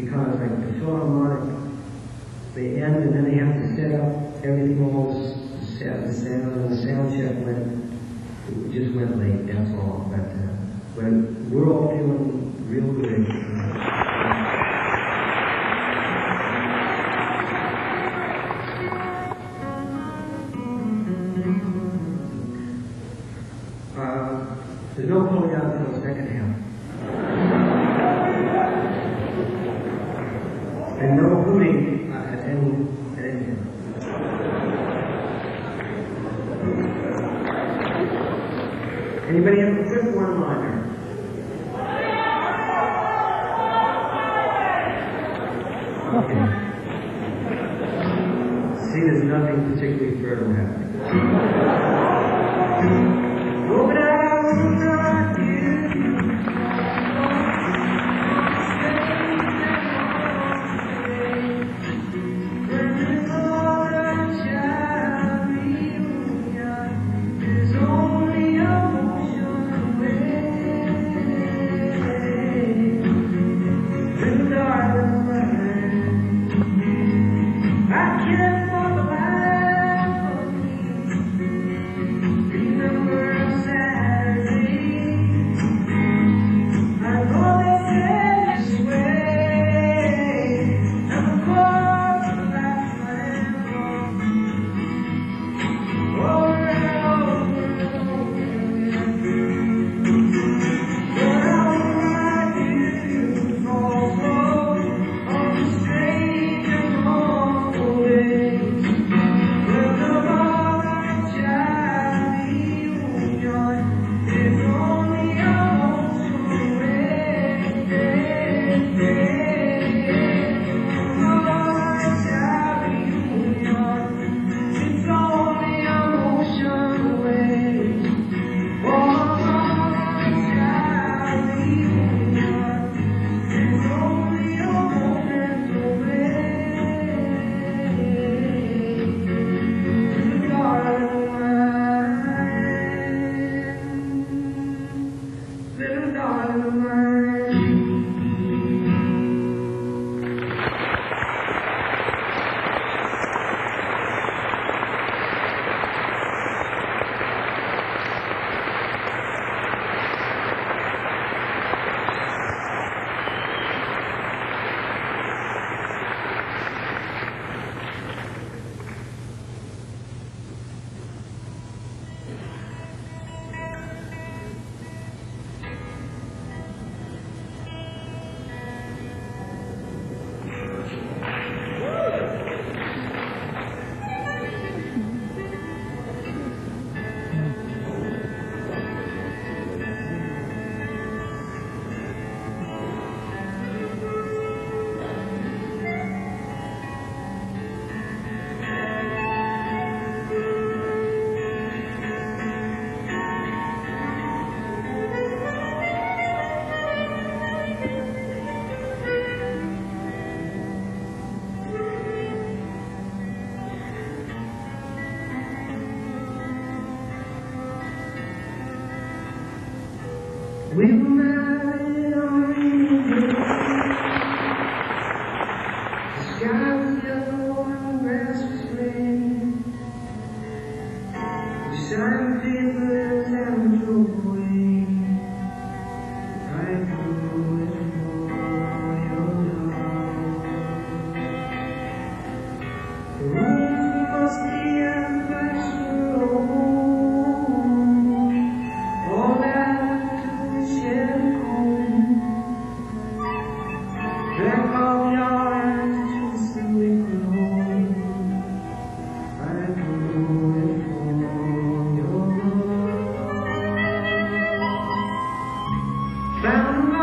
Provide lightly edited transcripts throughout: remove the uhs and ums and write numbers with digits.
because like the Philharmonic, they end and then they have to set up everything almost set the sound, and the sound check it just went late, that's all. But we're all feeling real good. There's no pulling out until the second half. And no hooting at any time. Anybody have a quick one-liner? Okay. See, there's nothing particularly fertile happening. Oh, but I will not give you when the Lord shall reunion is only a motion away. Little darling mine, I can't walk the line for me. Remember Saturday, I know they said this way, and of course the last man over and over and over again. But how will I do fall on the strange and awful days when the Lord shall reunion is only a motion away. The Lord shall reunion is only a motion away. Oh, the Lord shall reunion is only a moment away. Little darling mine, little darling mine. We were married on the sky was yellow and the grass was green. We signed papers and we drove away. I grew it for your love. The rooms were musty and the pipes were old. All that back of your eyes, so we grow. I grew it for your love. Found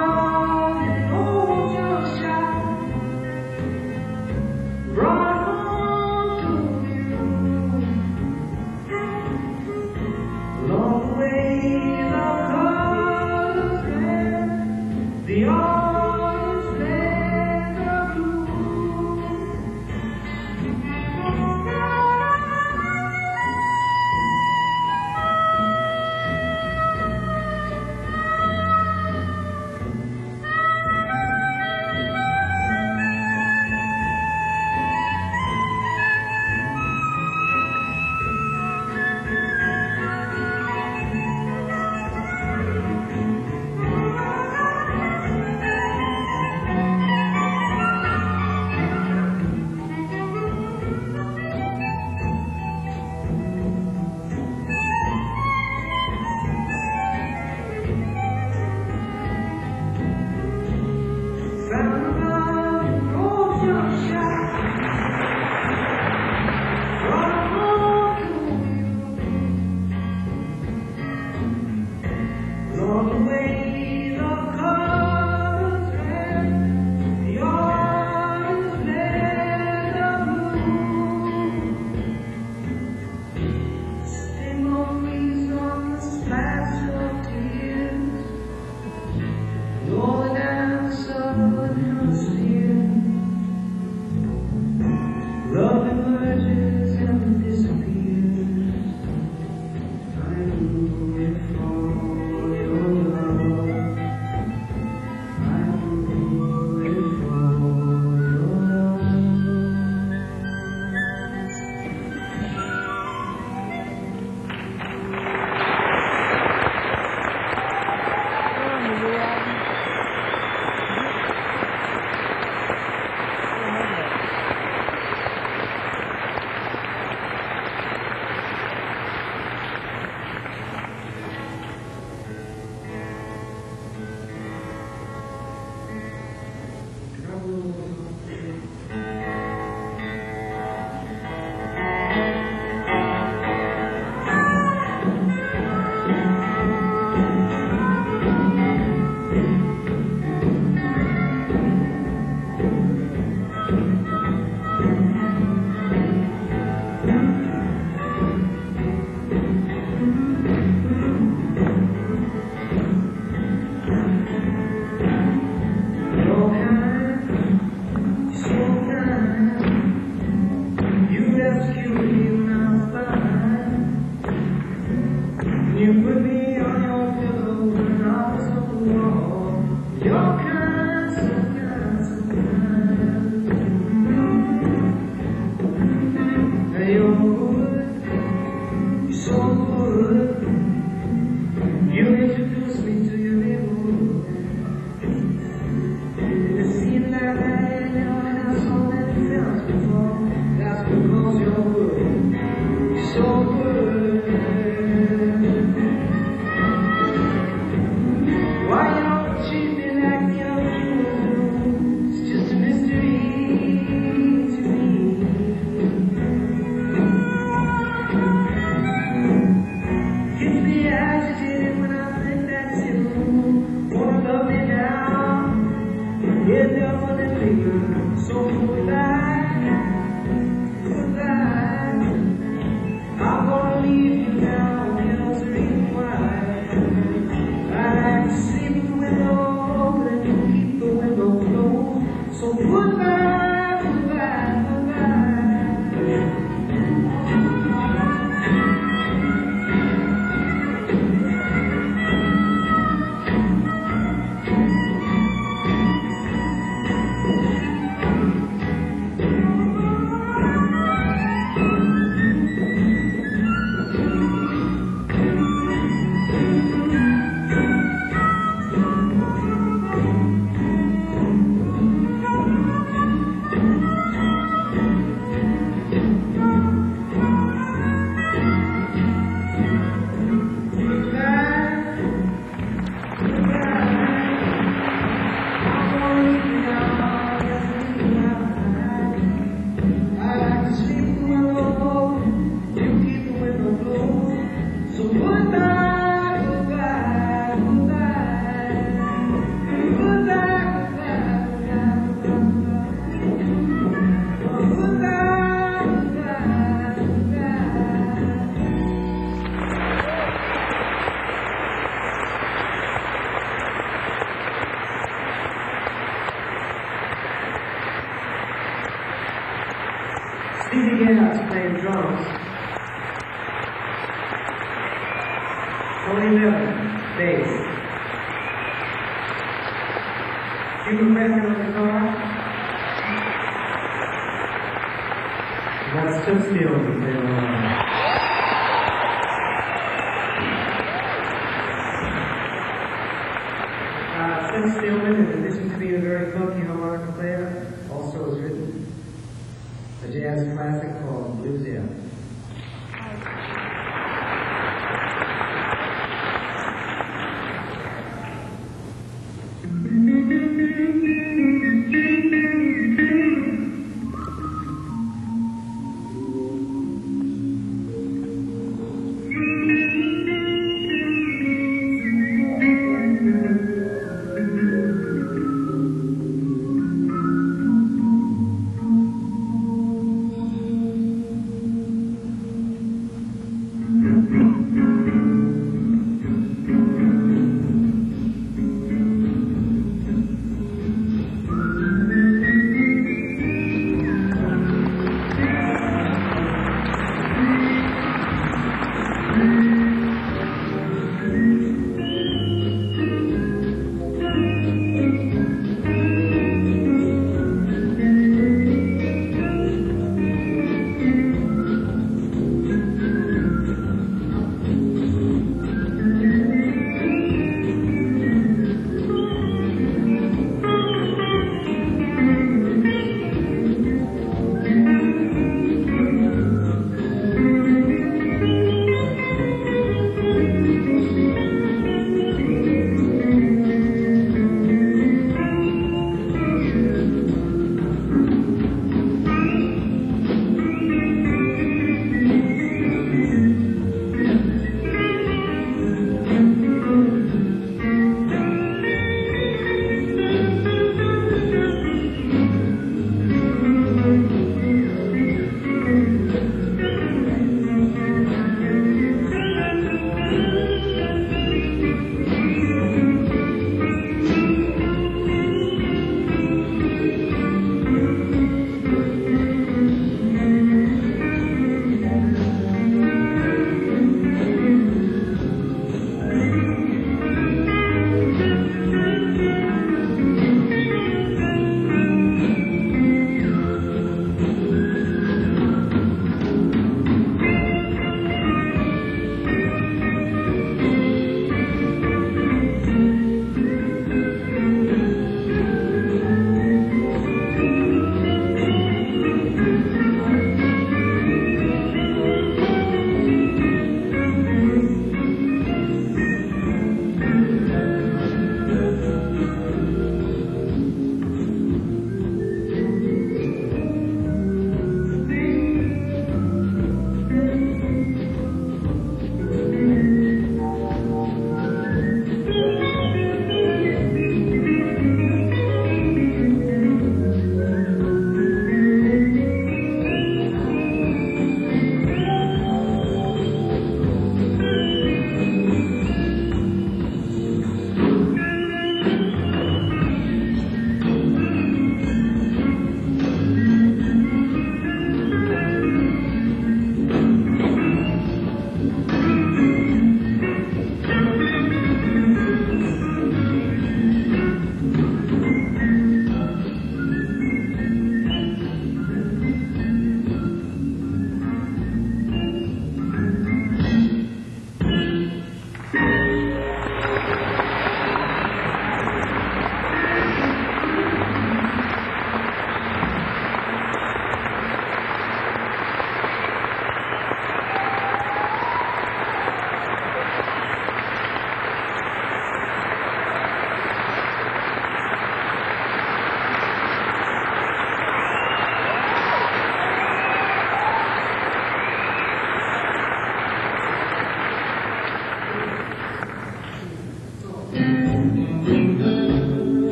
Stevie Gadd's playing drums. Tony Miller, bass. Hugh Becker on guitar. That's Tim Steele playing along. Tim Steelman, in addition to being a very funky harmonica player, also has written a jazz classic called Bluesier.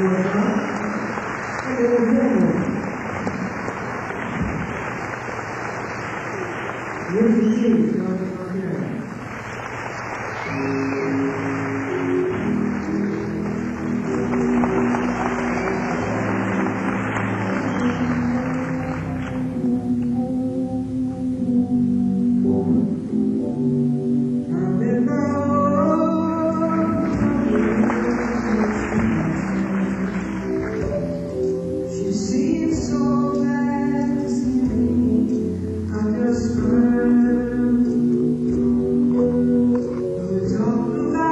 Talk about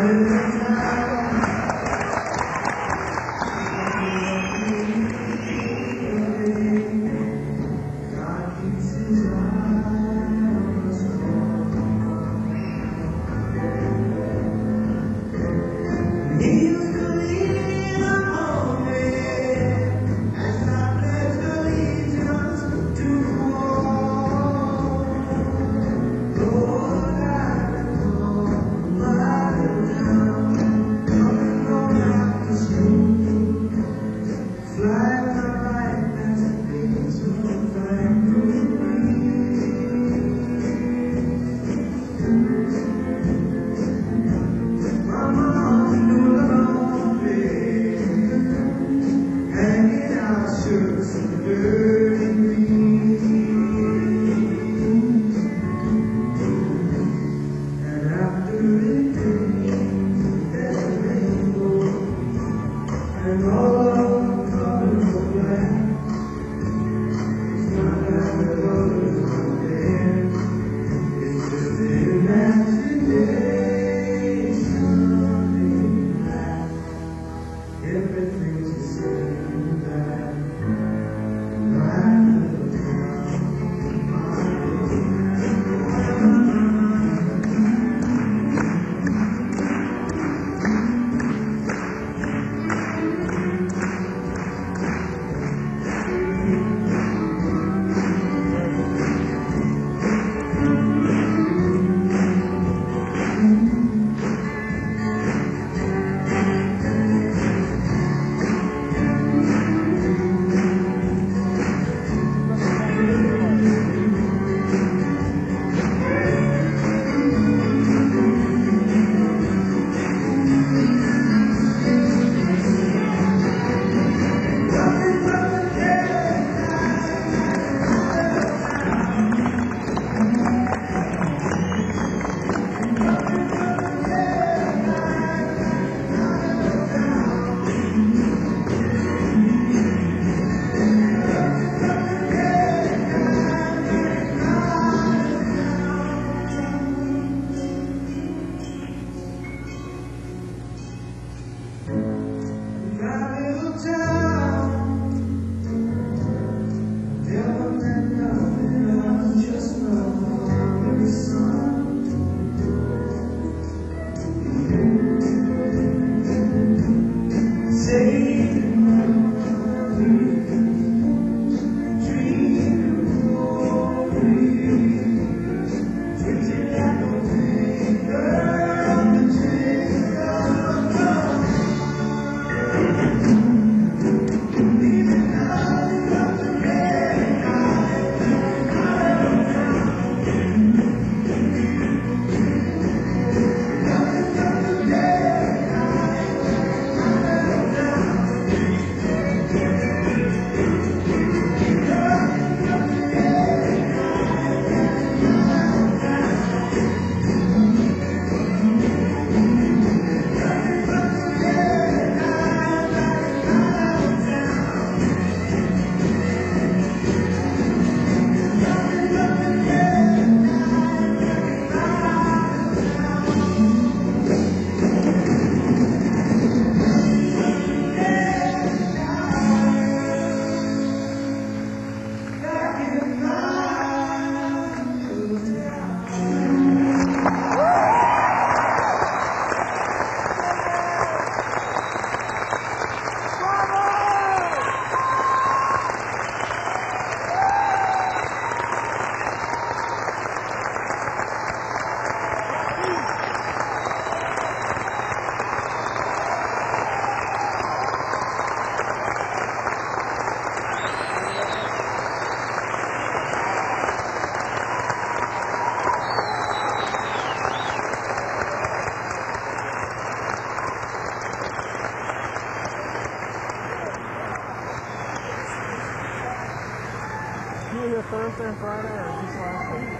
Thursday and Friday, or just last week?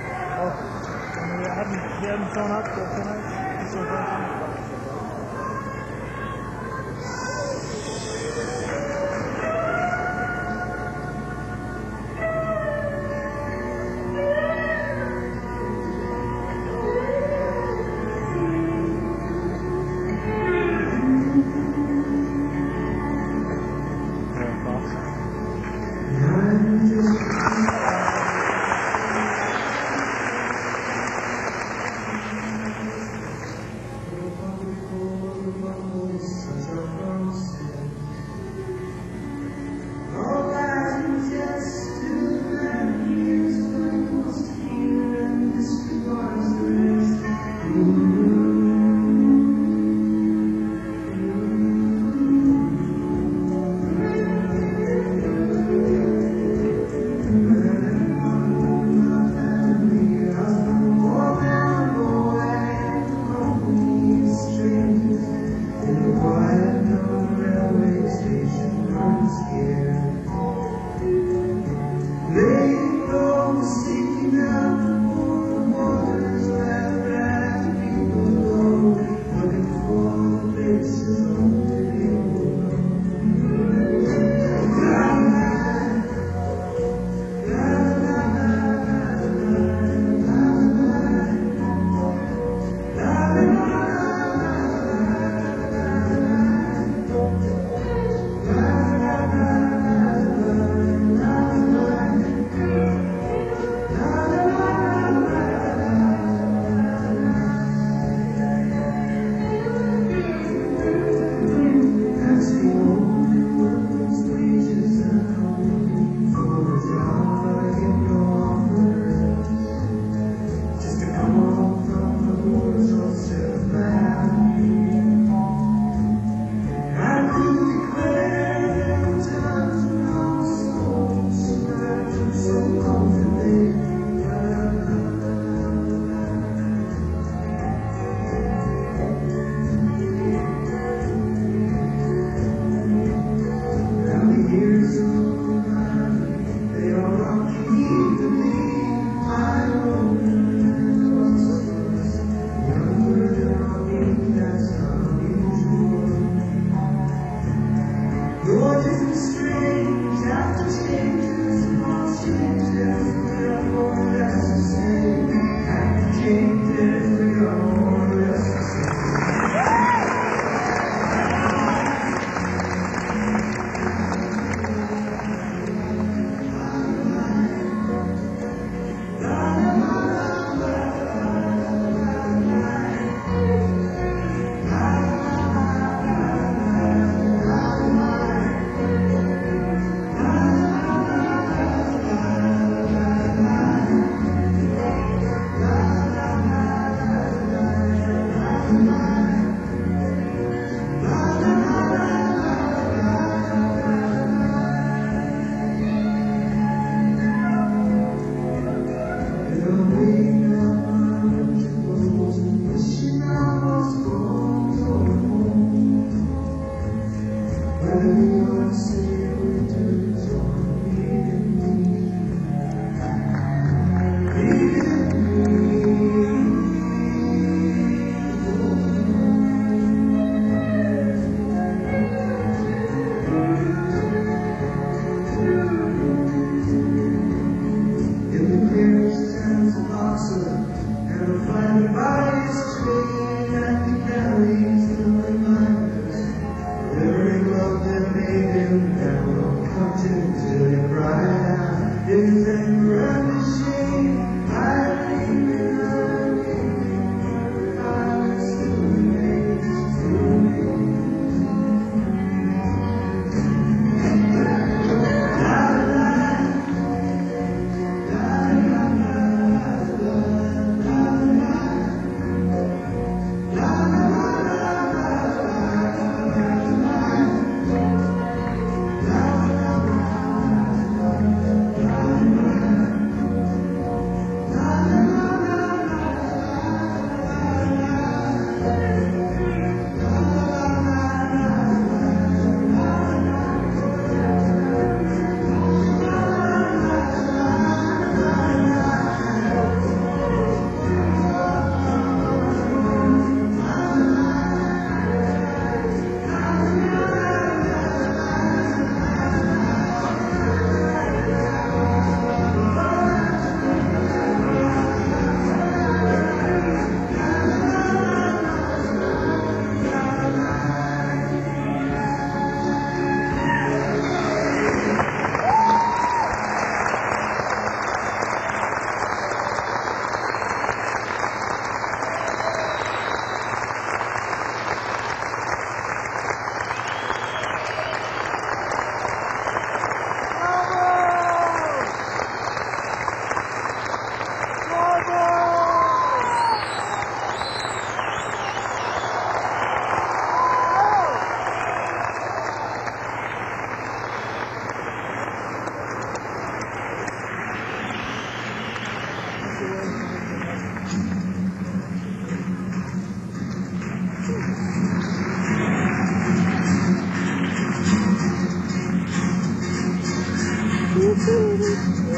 Oh, I mean, you hadn't shown up till tonight? Just so Thursday?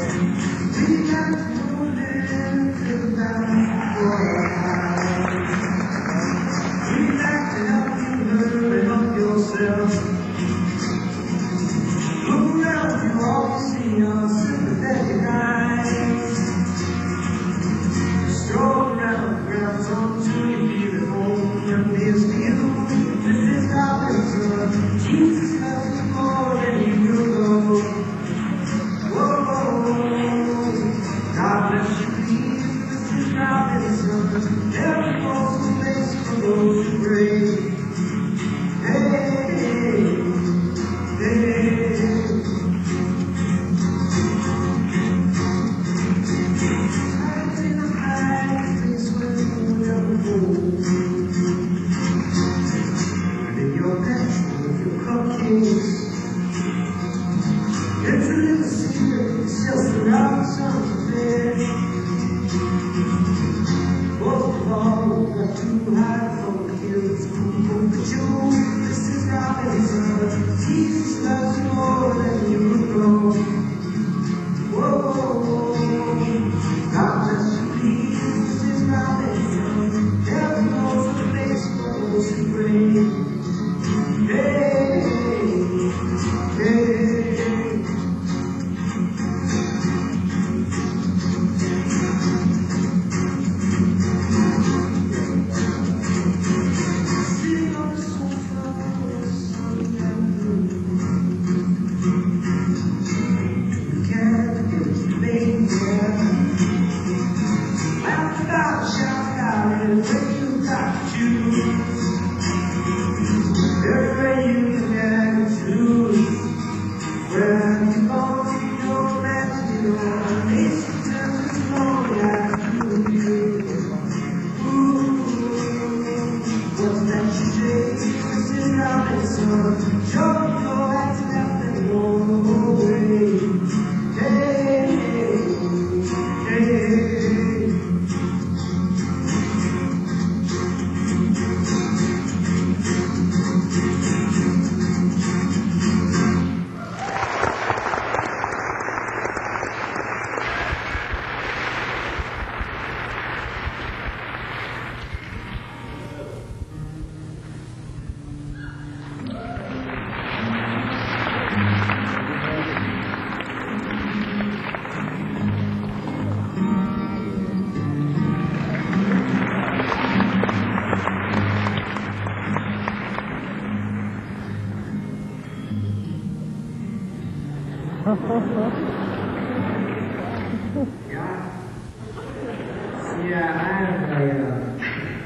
Yeah, I have a,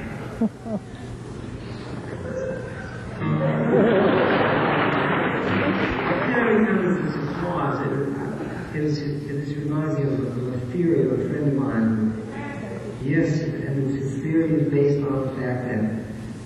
I can't remember this applause. It reminds me of a theory of a friend of mine. Yes, and his theory is based on the fact that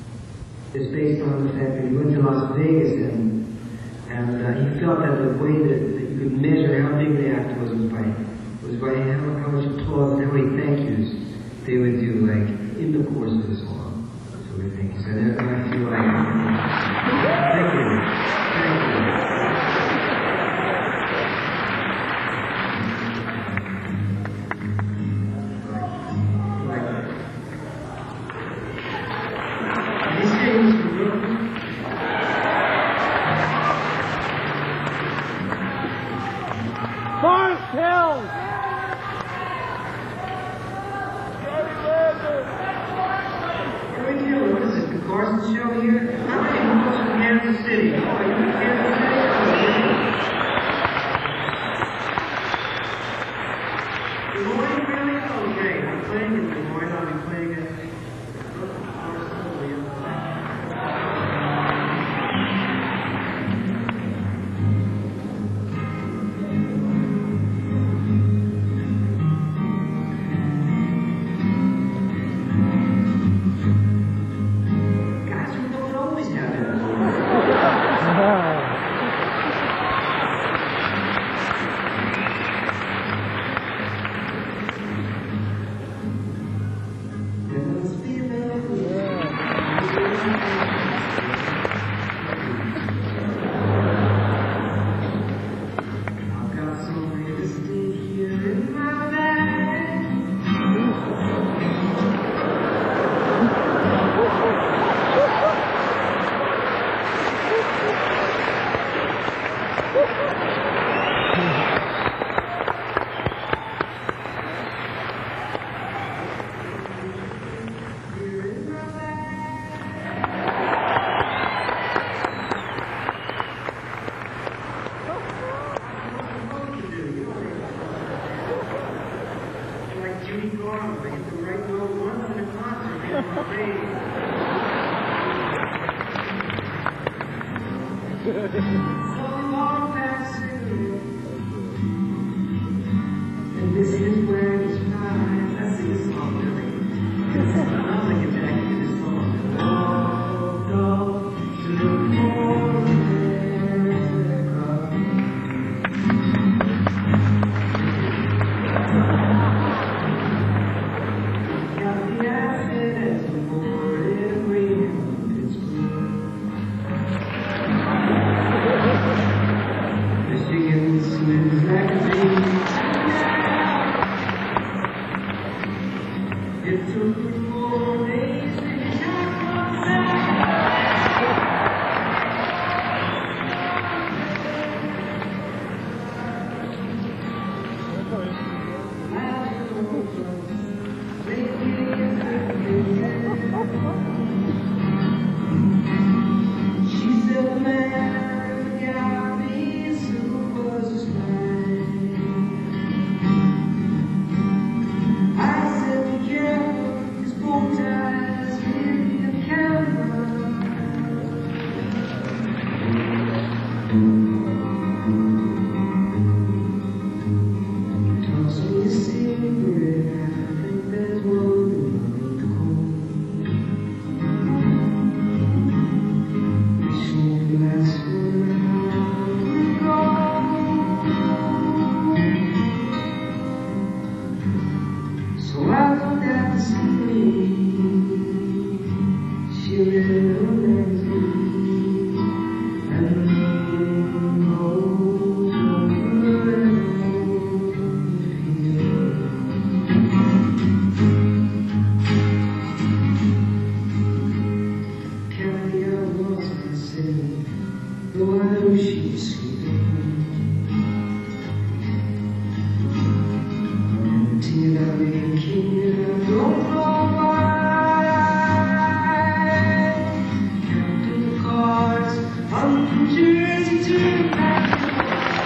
he went to Las Vegas and he felt that the way that you could measure how big the act was by how much applause and how many thank yous they would do, like, in the course of the song. So we think, so I feel like, thank you. Forest Hills! What is it, the Carson show here? How many people from Kansas City? Oh, are you in Kansas City? Des Moines, really? Okay, I'm playing in Des Moines. I'll be playing it. I've got so many to stay here. And this is where it's fine. I sing a song, really. I'm like a back to this song. Walked off to look for America. Got the outfit as a board and green Pittsburgh. Michigan Smith magazine. It took me 4 days to get out from she said the man got me super smile. I said be careful, his bow ties in the camera. Toss me a cigarette, I think there's one in the corner. Wishing the last one would go. So I looked at the ceiling, she read her magazine, and the moon goes over and Kathy, I was gonna say, though I knew she was sleeping. Until I became a don't counting the cards from Jersey to Mexico.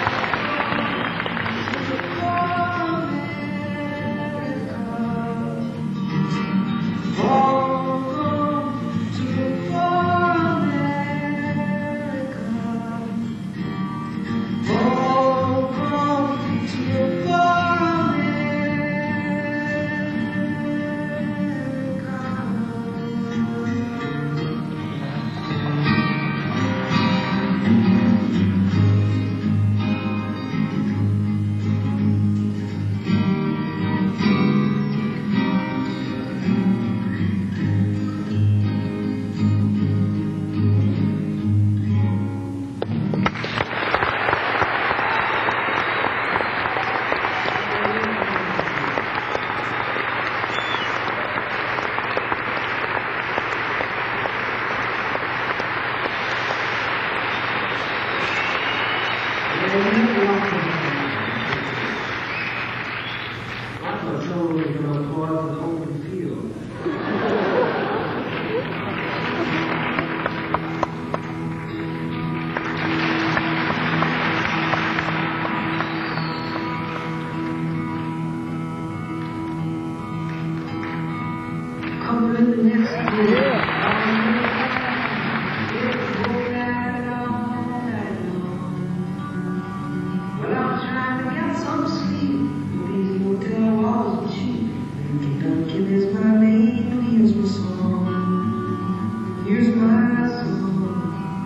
Here's my song.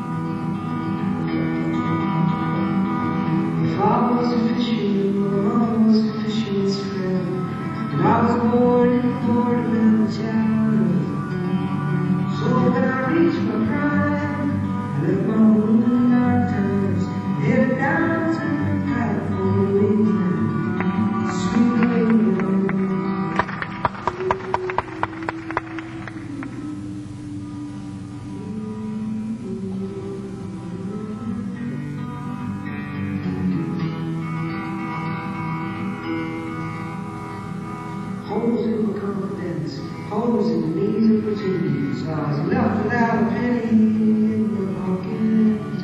If I was a fisherman's friend, and I was born in the Portland town. So when I reach my prime, I left my moonlight times, headed down to California, sweet New York. Holes in my confidence, holes in the knees of opportunities. I was left without a penny in my pocket.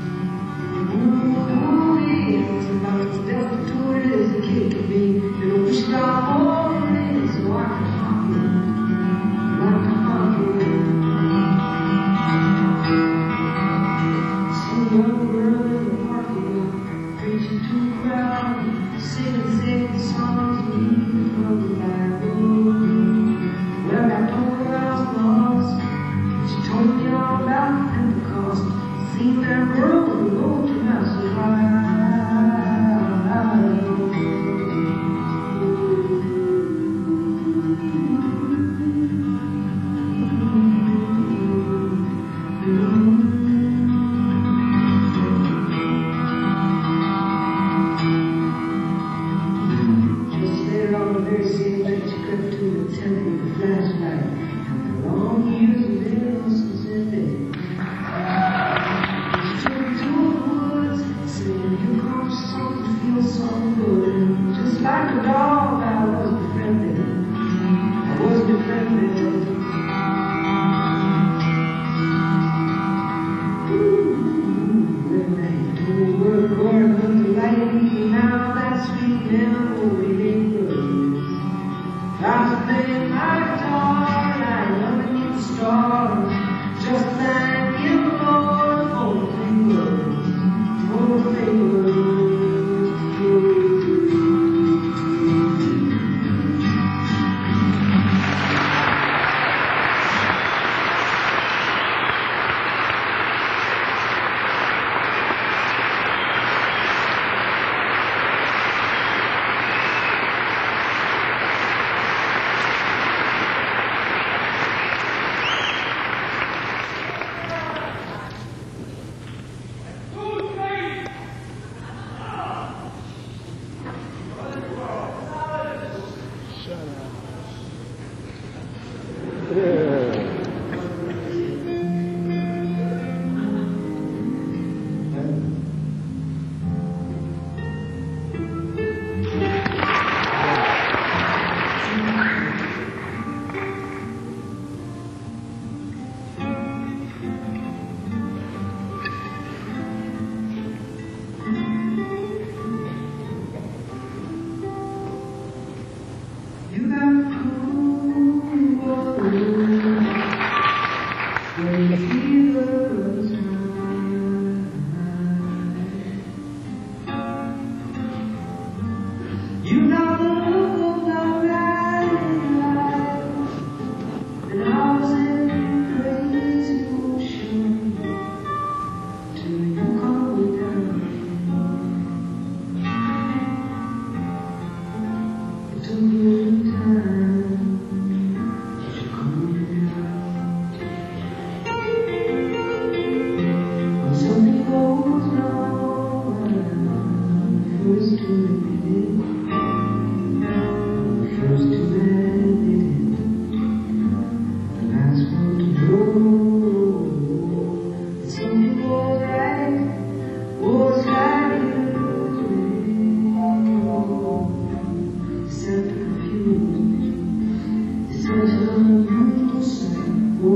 Ooh, it's about as destitute as a kid could be. And I wish God more is so I can hop it, like a hop it. See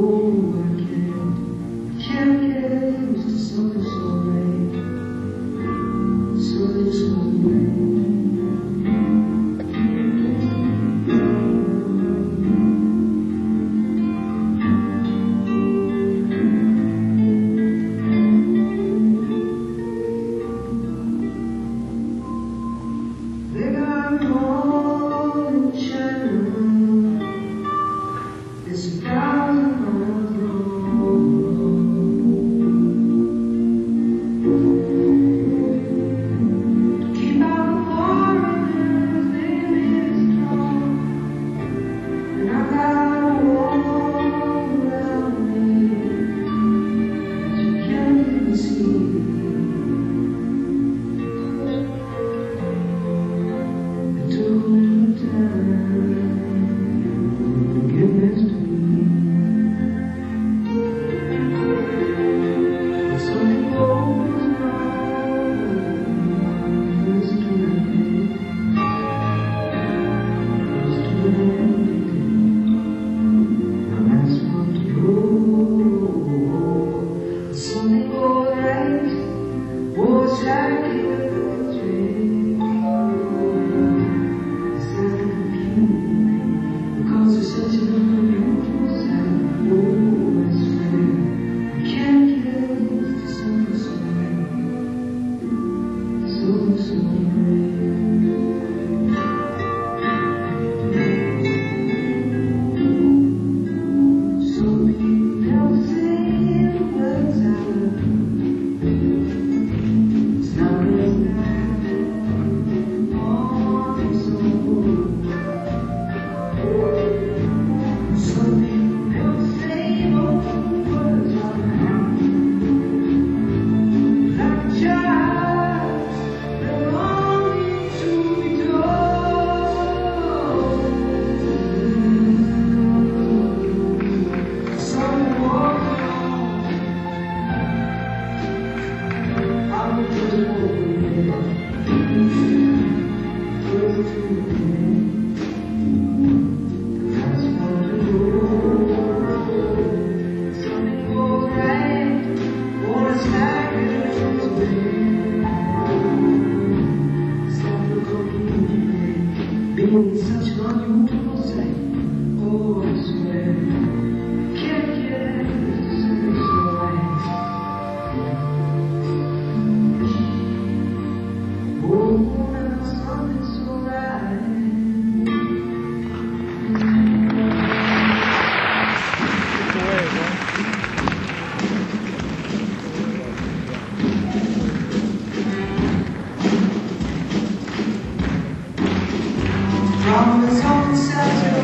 can't get used to something so right, something so right. They got me all in China. It's 1,000 miles long. Keep out the foreigners, they live strong. And I got a wall around me that you can't even see. It took me time to get next to me. But something goes wrong when it's too late. It's too late. I'm asking to go. But something goes right. Oh, it's like a dream. It's like a dream. Because it's such an unusual sight. Oh, I swear, I can't get used to something so right, something so right. Some people say the words I love. It's not as nice on its own. Some people say those words are like a child belonging to be told. Some walk along, I'm just walking close to me. That's what I do. Something goes right, or it's like it goes away. It's like a complete being such an unusual sight. Oh, I swear, can't get used to something so right. Oh, now something so right. It's away, bro. From the sun set to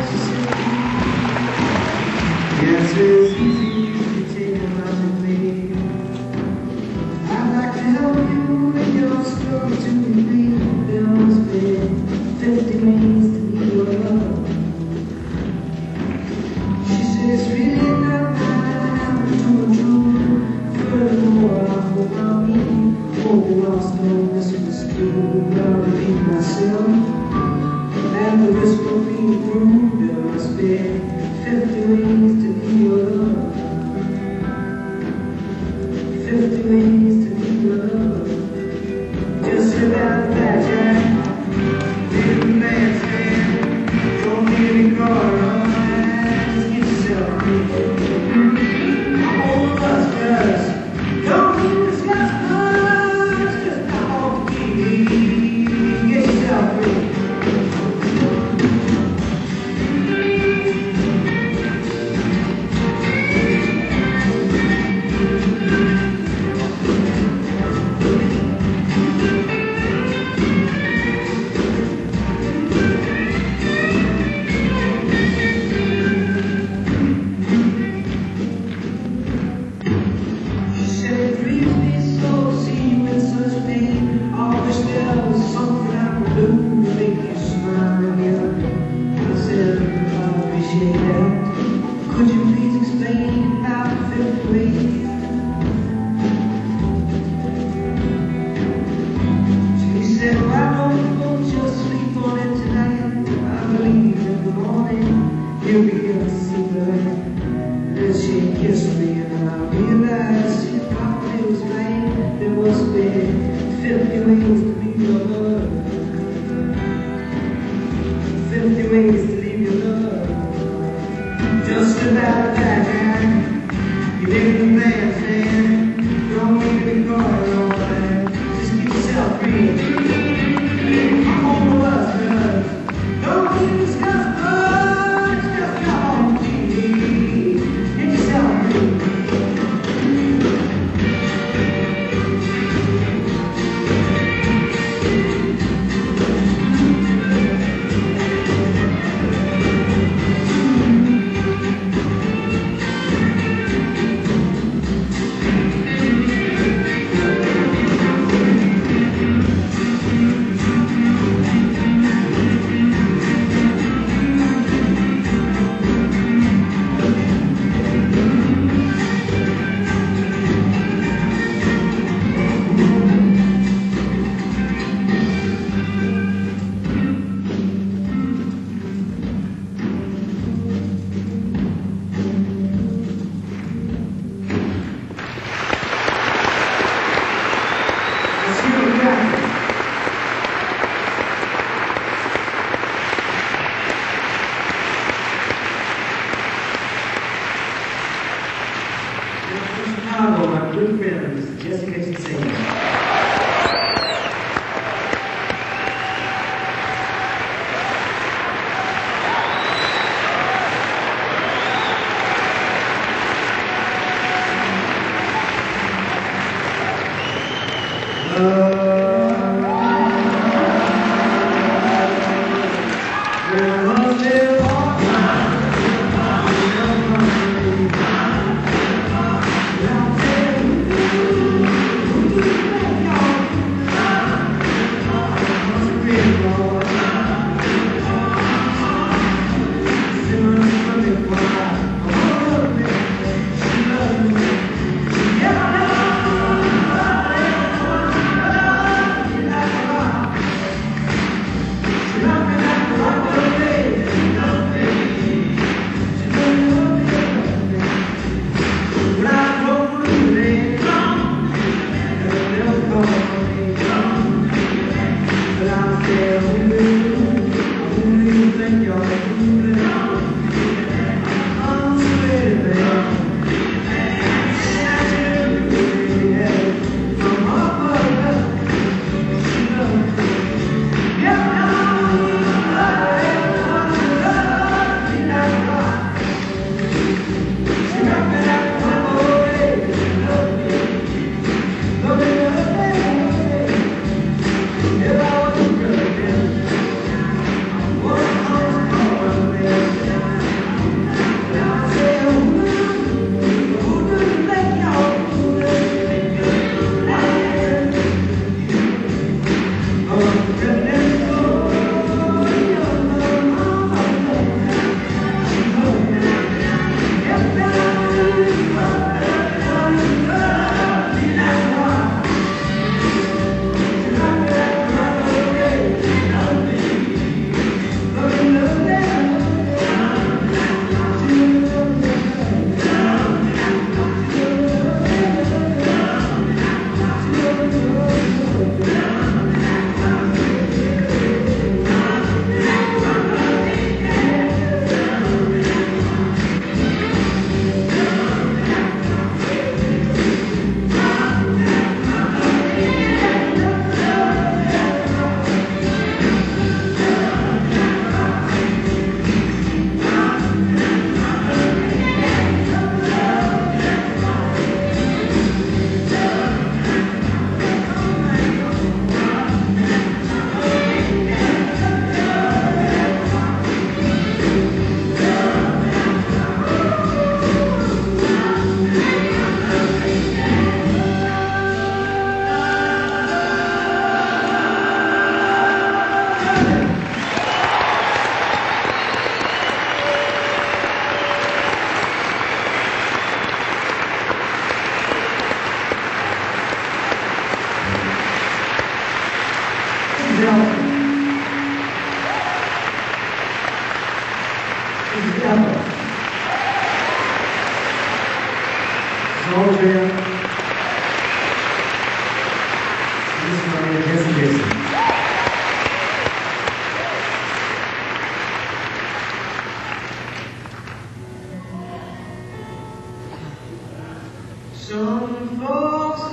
yes, it's easy to take a lot of me. I'd like to help you with your story to complete. There must be 50 ways to be your love. She said it's really not mine to true. Furthermore, I hope I'll be lost on this misconstrued. I'll repeat myself. And the risk of being through, there must be 50 ways to be your love. kissed me, and I realized probably was right. There must be 50 ways to leave your love. 50 ways to leave your love. Just about that time, you live in the man's man. Don't need to be going all that. Just keep yourself free. I'm on the bus, cuz don't need to discuss much. Just come on TV. Get yourself free. Chicago, my good friend, Mr. Jesse Kitchen. Soldier. This is my Jesse Jason. Some folks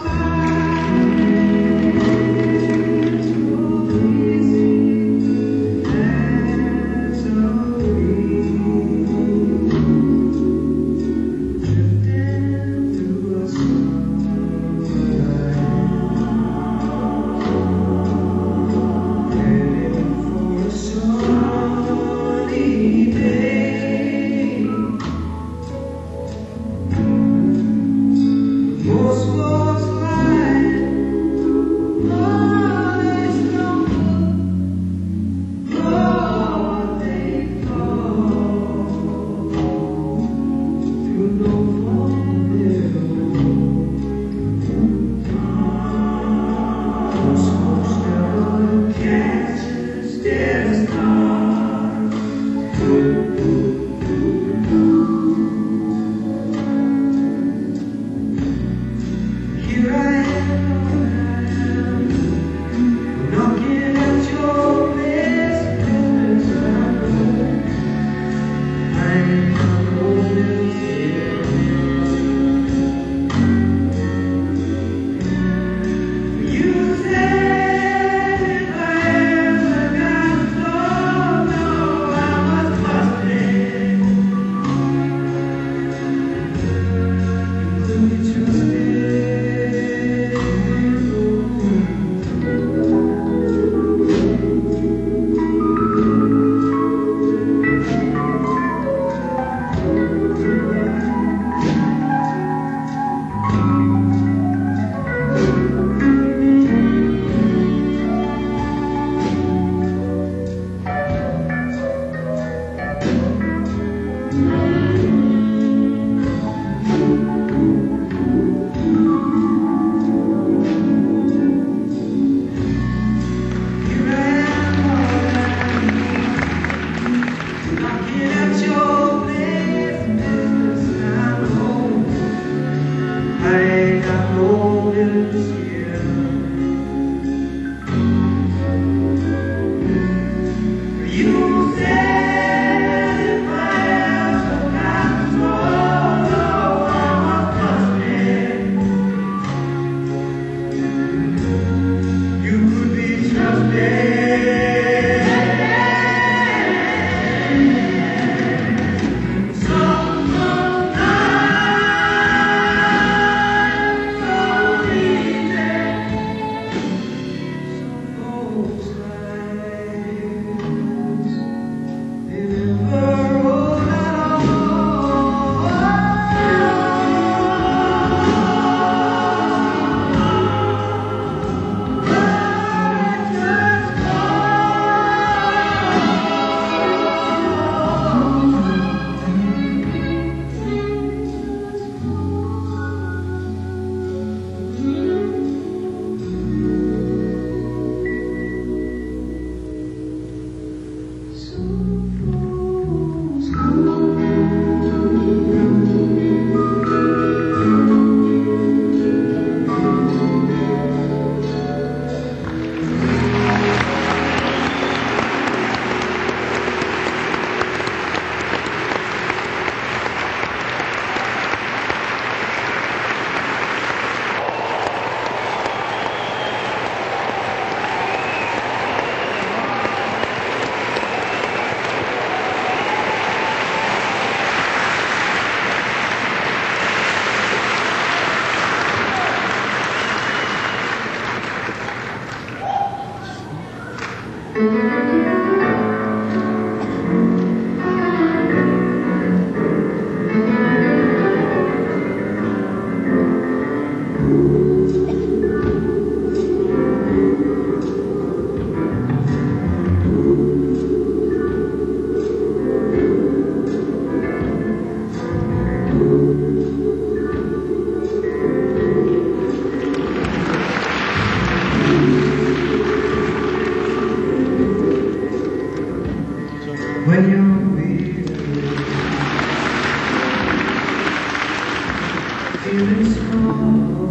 feeling small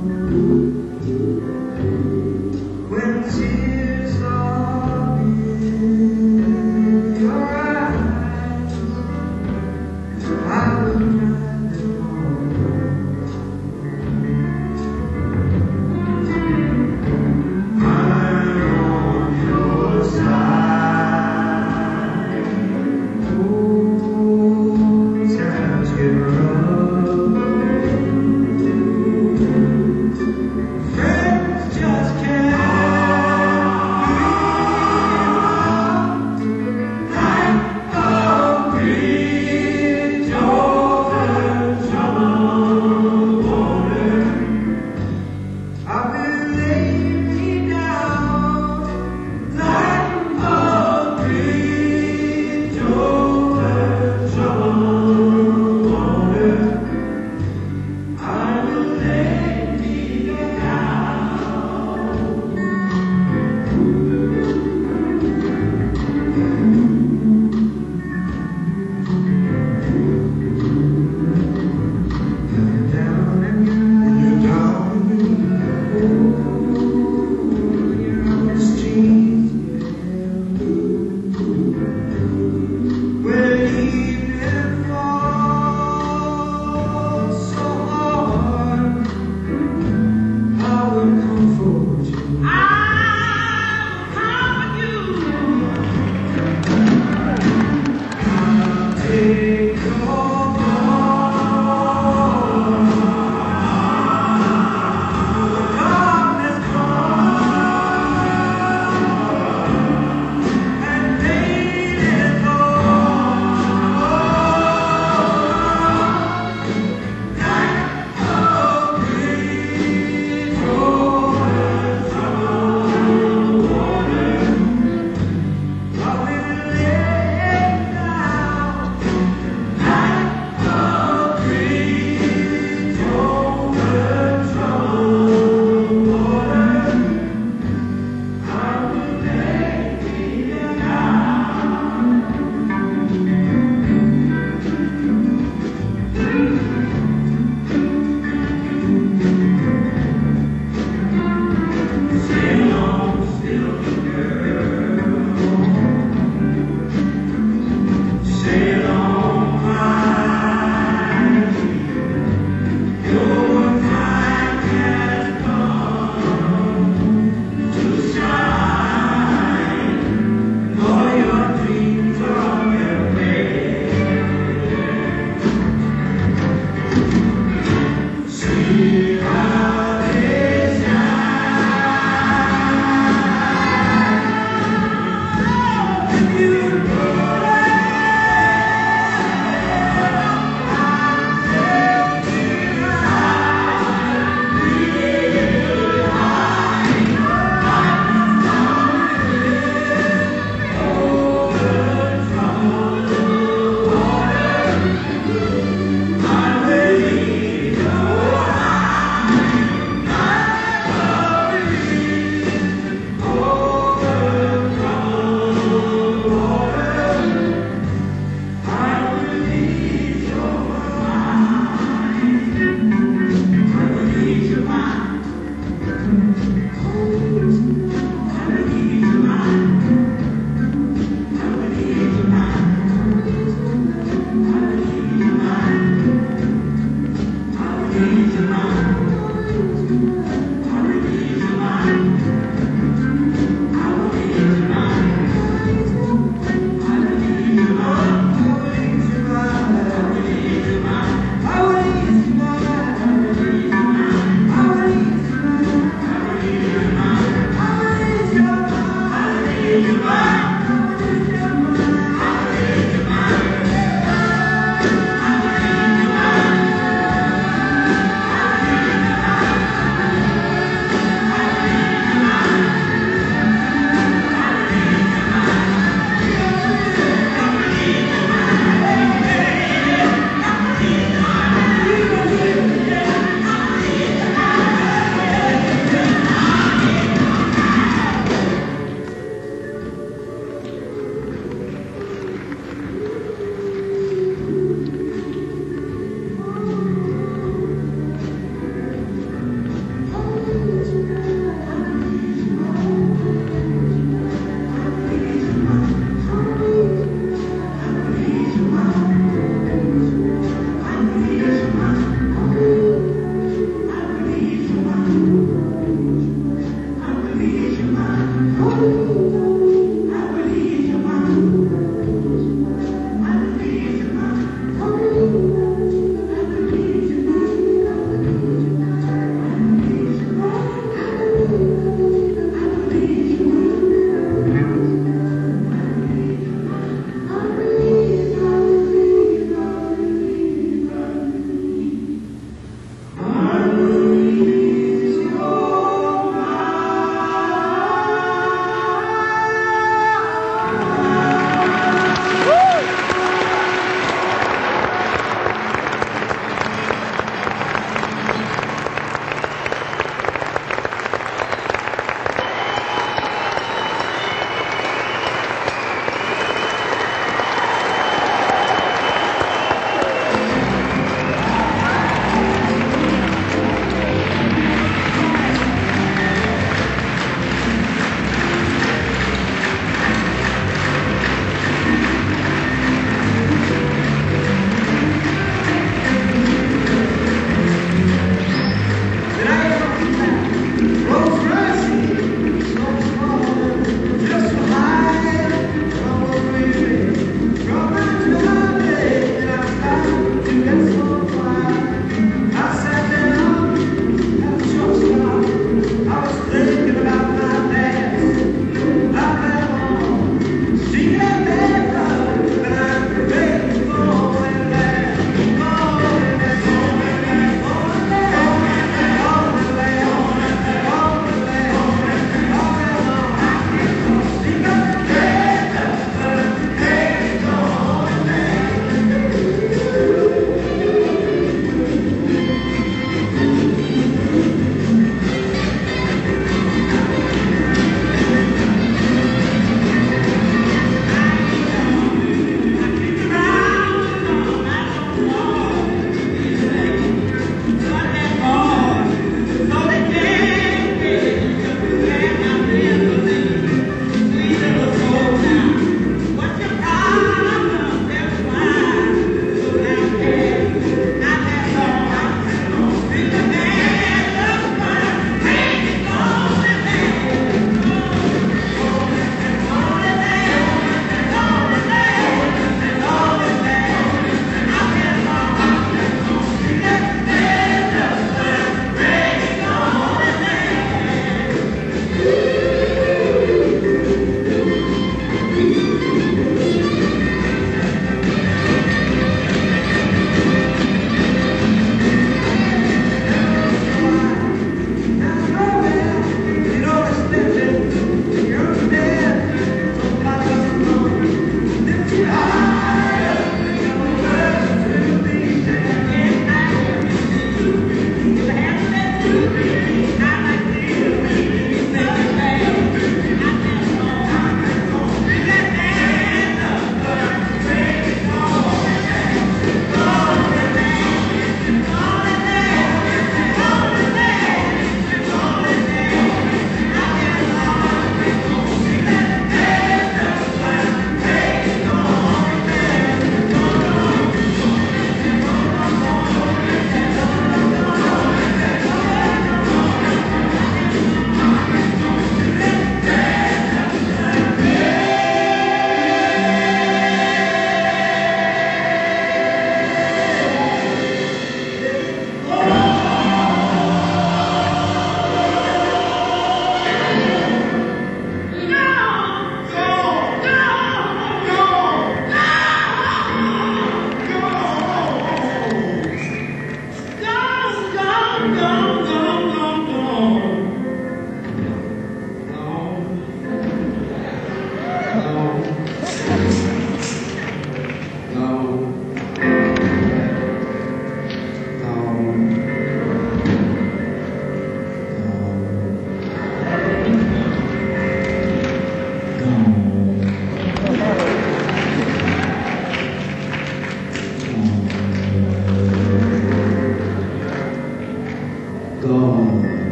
when tears are in your eyes. I will dry them all. I'm on your side. Oh, times get rough. Friends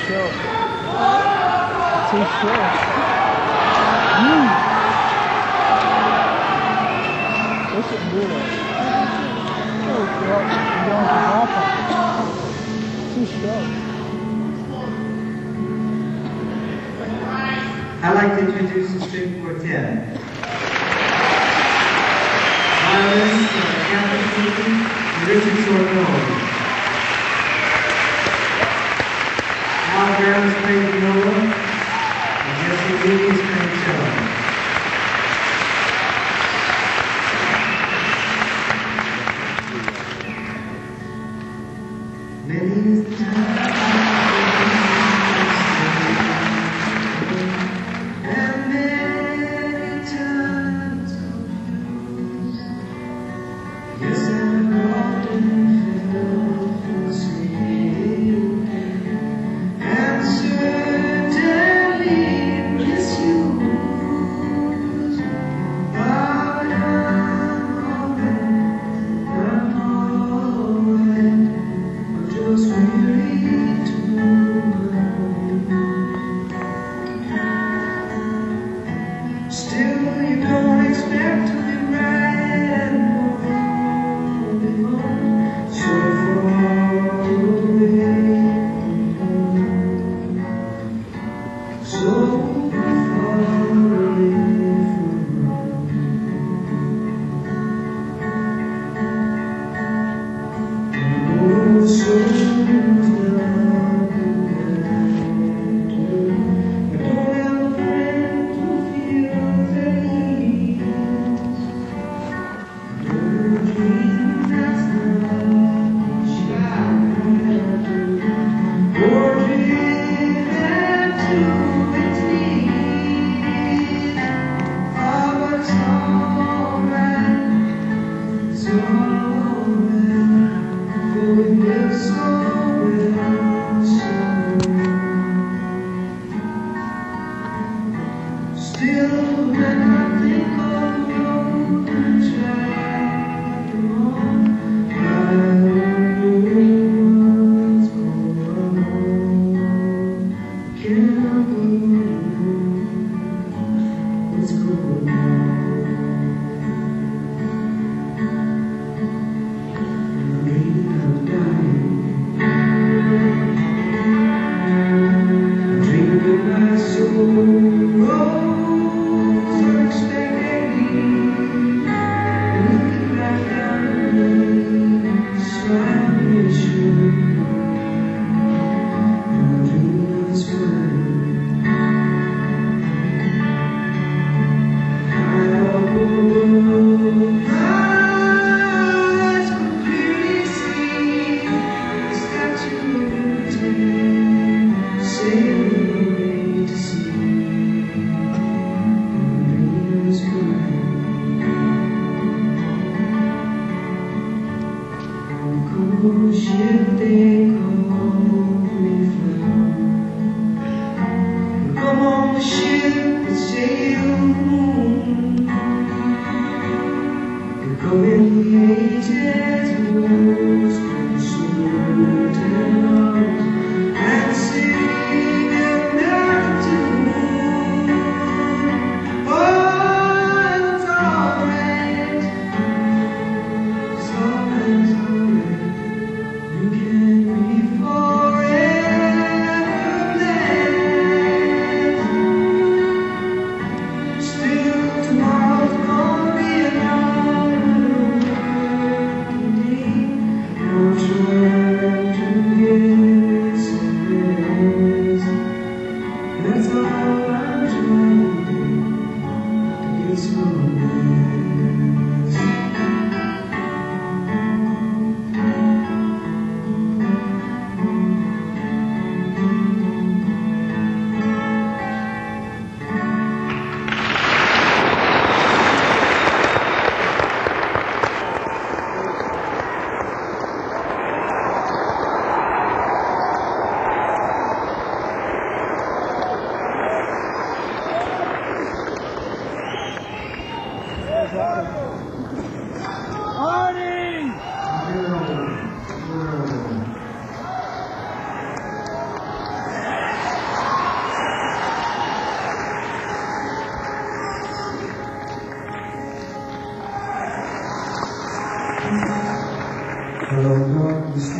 show. It's his show. They shouldn't do that. You're going to drop on it. It's his show. I'd like to introduce the string quartet. Violins, Catherine Keaton, and Richard Sornone. Al Graham is playing viola, and Jesse Lee is playing cello. Many is the time.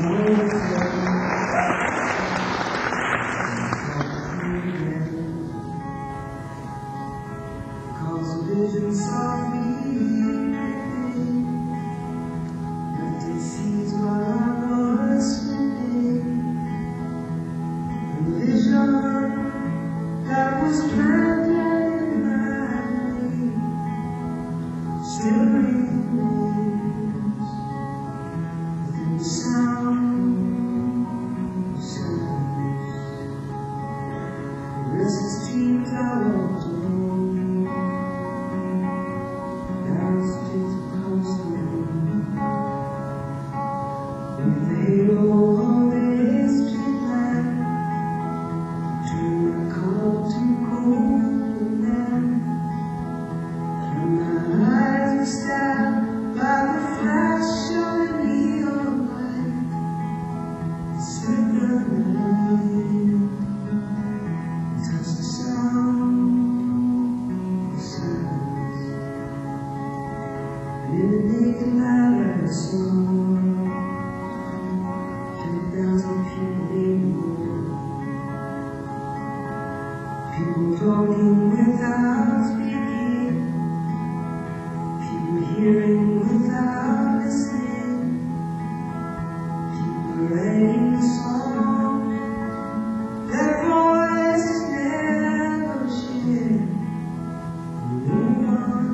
People talking without speaking, people hearing without listening, people writing a song, their voices never shared. No one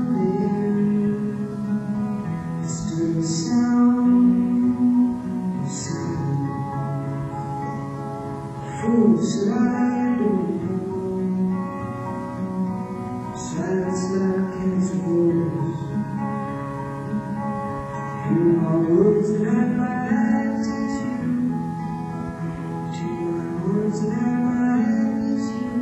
there stood the sound of silence. Fools slide over. Silence like cancer grows. You are words that I might teach you. To my words that I might teach you.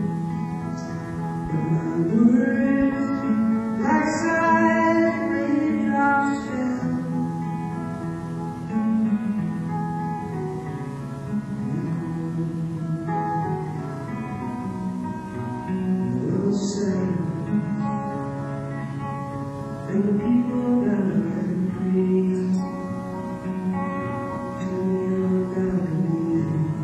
But my words like silent raindrops fell. And the people that I praise to your balcony,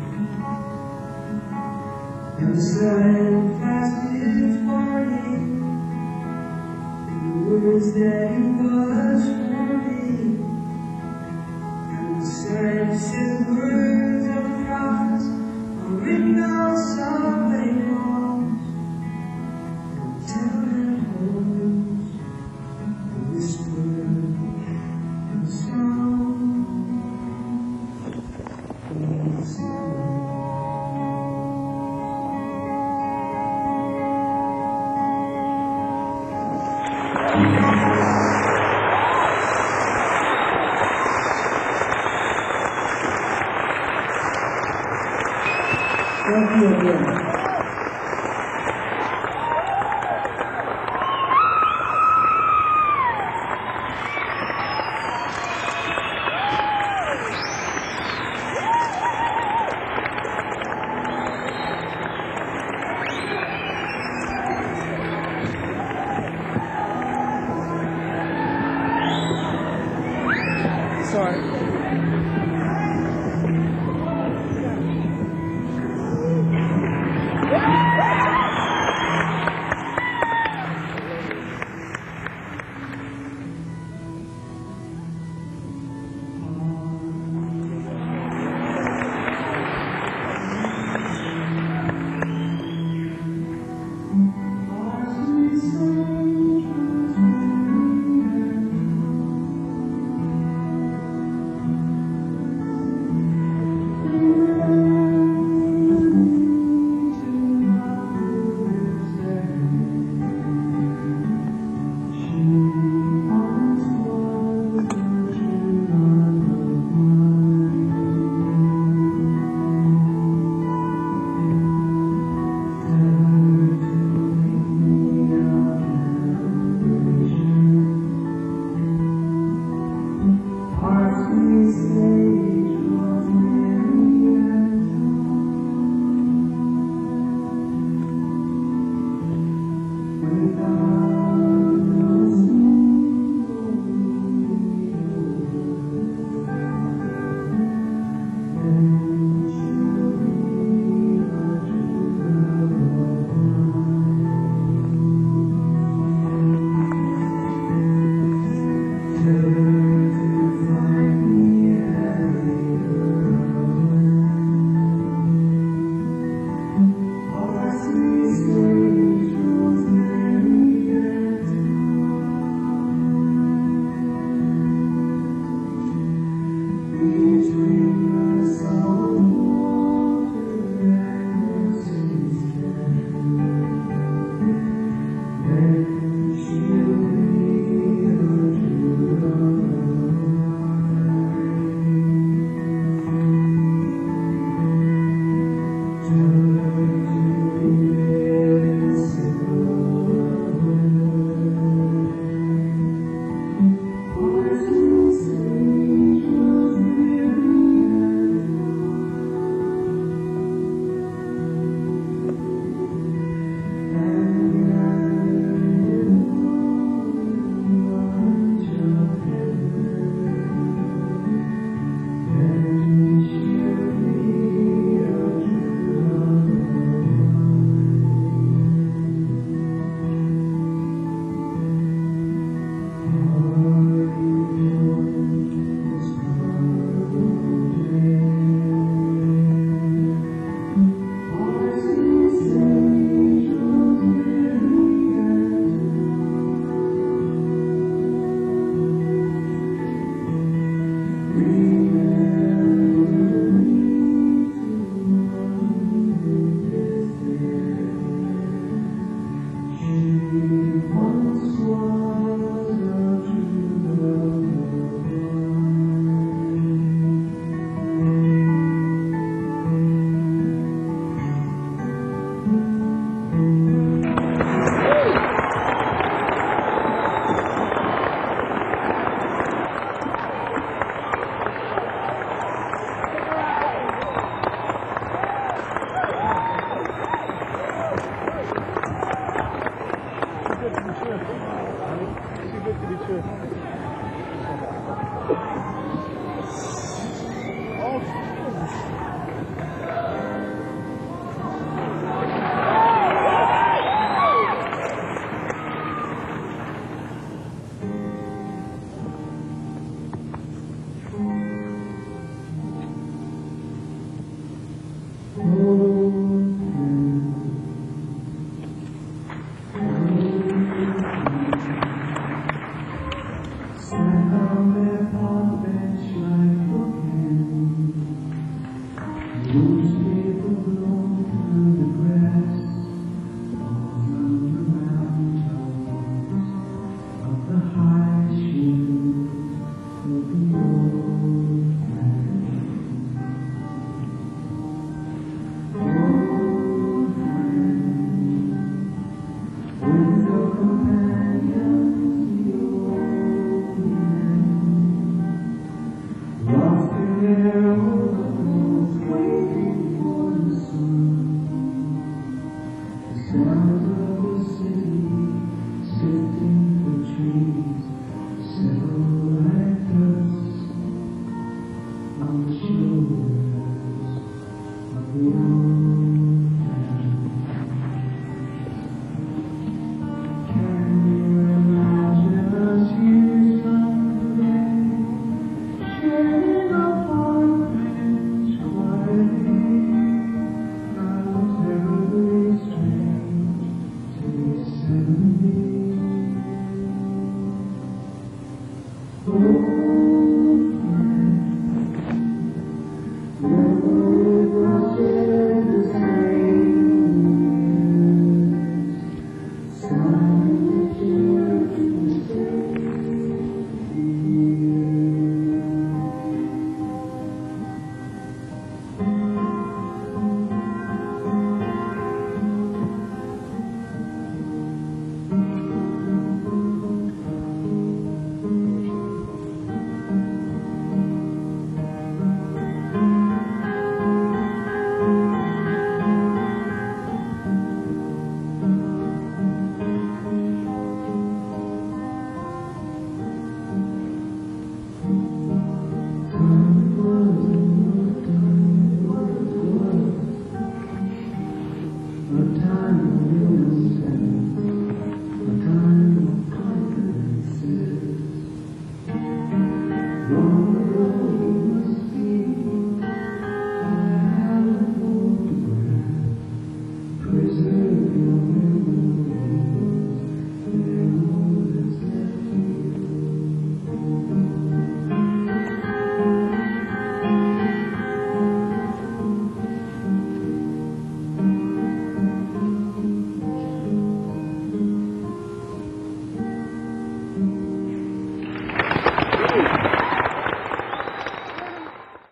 and the sun fast is falling, and the words that you was for me, and the sun said words of prophets are written on subway walls, and tenement halls. Thank you again.